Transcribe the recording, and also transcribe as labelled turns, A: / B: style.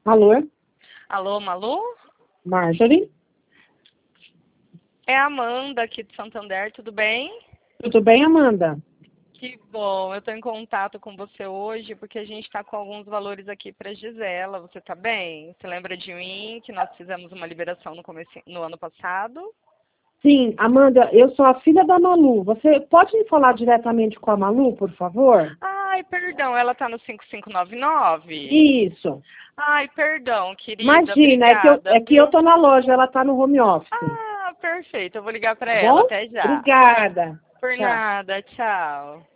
A: Alô?
B: Alô, Malu?
A: Marjorie?
B: É a Amanda aqui de Santander, tudo bem?
A: Tudo bem, Amanda?
B: Que bom, eu estou em contato com você hoje porque a gente está com alguns valores aqui para Gisela. Você está bem? Você lembra de mim que nós fizemos uma liberação no ano passado?
A: Sim, Amanda, eu sou a filha da Malu. Você pode me falar diretamente com a Malu, por favor?
B: Ai, perdão, ela está no 5599?
A: Isso.
B: Ai, perdão, querida,
A: Imagina,
B: obrigada,
A: é que eu
B: viu?
A: tô na loja, ela tá no home office.
B: Ah, perfeito, eu vou ligar para
A: Tá
B: ela,
A: bom?
B: até já.
A: Obrigada.
B: Por
A: Tchau.
B: nada, tchau.